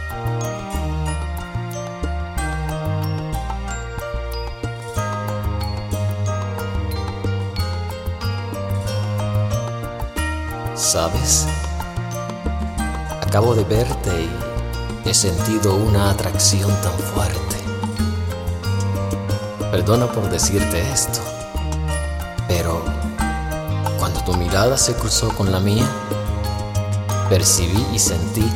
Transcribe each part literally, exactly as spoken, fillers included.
¿Sabes? Acabo de verte y he sentido una atracción tan fuerte. Perdona por decirte esto, pero cuando tu mirada se cruzó con la mía, percibí y sentí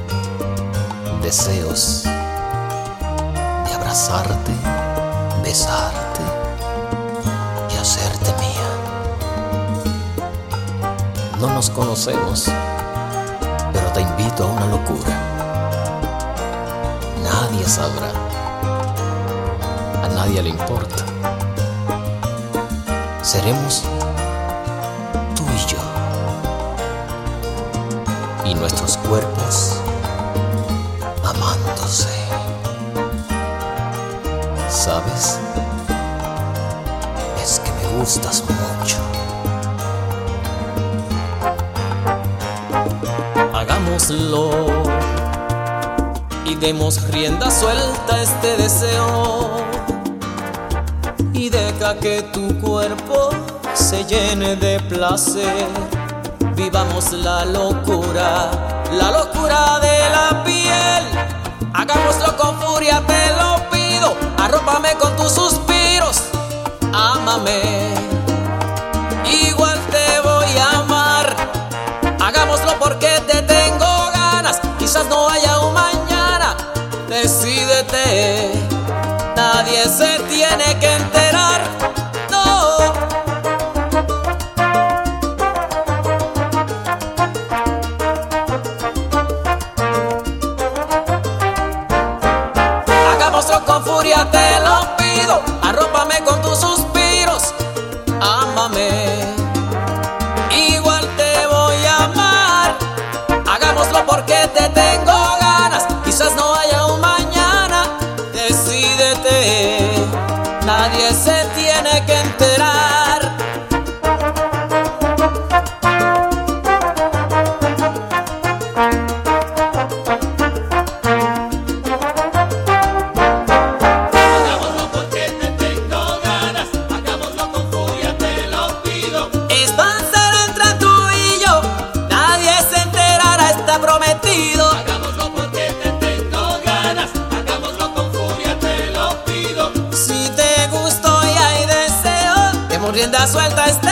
deseos de abrazarte, besarte y hacerte mía. No nos conocemos, pero te invito a una locura. Nadie sabrá, a nadie le importa. Seremos tú y yo, y nuestros cuerpos amándose. ¿Sabes? Es que me gustas mucho. Hagámoslo y demos rienda suelta a este deseo, y deja que tu cuerpo se llene de placer. Vivamos la locura, la locura de la piel. Hagámoslo con furia, te lo pido. Arrópame con tus suspiros, ámame, igual te voy a amar. Hagámoslo porque te tengo ganas, quizás no haya un mañana. Decídete, nadie se tiene que enterar, no. Hagámoslo con furia, te lo pido. Arrópame con tus suspiros, ámame, igual te voy a amar. Hagámoslo porque te tengo ganas, quizás no haya un mañana. Decídete, nadie se tiene que enterar. Hagámoslo porque te tengo ganas, hagámoslo con furia, te lo pido. Esto será entre tú y yo, nadie se enterará, está prometido. Hagámoslo porque te tengo ganas, hagámoslo con furia, te lo pido. Si te gustó y hay deseo, demos rienda suelta a este